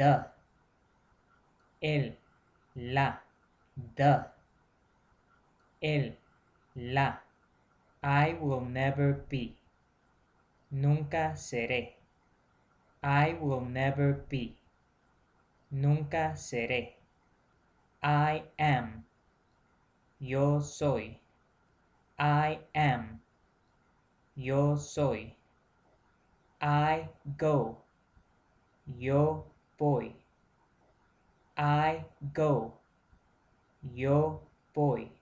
the, el, la, the, el, la. I will never be. Nunca seré. I will never be. Nunca seré. I am. Yo soy. I am. Yo soy. I go. Yo voy. I go. Yo voy.